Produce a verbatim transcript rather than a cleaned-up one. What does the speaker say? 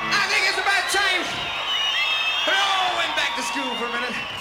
I think it's about time we all went back to school for a minute.